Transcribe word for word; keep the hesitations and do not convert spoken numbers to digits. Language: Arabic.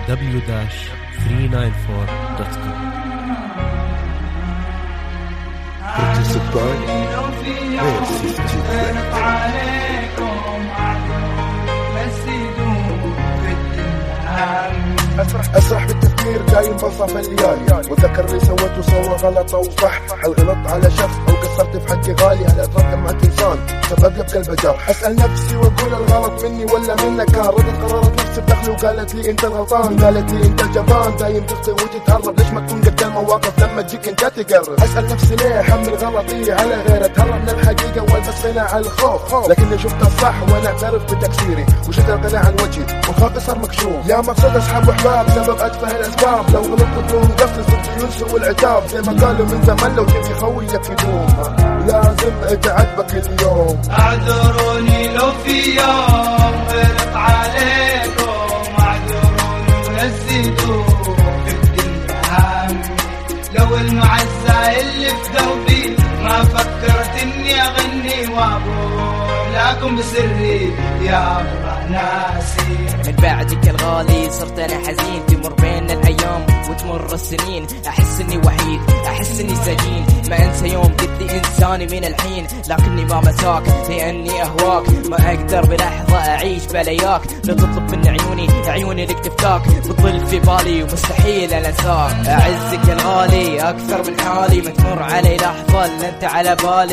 دبليو ثلاثمية وتسعة وأربعين دوت كوم. Produced by Rare fifty أسرح أسرح بالتفكير دايم بنصف الليالي وذكر لي سويت وسوى غلط أو صح. هل غلطت على شخص أو قصرت في حقي غالي؟ هل أتركت مع إنسان سبب يبقى البجار؟ أسأل نفسي وأقول الغلط مني ولا منك؟ كان ردت قررت نفسي بدخلي وقالت لي أنت الغلطان، قالت لي أنت الجبان دايم تخطي وتتهرب. ليش ما تكون قد المواقف لما تجيك أنت تقرب؟ أسأل نفسي ليه أحمل غلطي على غيره؟ أتهرب من الحقيقة والبس قناع الخوف، لكني شفت الصح وأنا أعترف بتقصيري وشفت القناع عن وجهي والخاطر صار مكشوف. يا مقصود أصحاب وأحباب سبب أتفه الأسباب، لو غلطت بدون قصد صرت ينسوا العتاب. زي ما قالوا من زمان لو تبي خويك يدوم لازم اتعاتبك اليوم. اعذروني لو في يوم غلط عليكم، اعذروني ونسيتوا في الدنيا همي. لو المعزة اللي في قلبي ما فكرت اني اغني واقول لكم بسري يا الله ناسي. من بعدك الغالي صرت انا حزين، تمر بين الايام وتمر السنين، احس اني وحيد احس اني سجين. ما انسى يوم قدي انساني من الحين، لكني ما مساك لاني اهواك. ما اقدر بلحظة اعيش بلياك، لو تطلب من عيوني عيوني لك تفتاك. بتظل في بالي ومستحيل انا انساك. اعزك الغالي اكثر من حالي، ما تمر علي لحظة الا انت على بالي.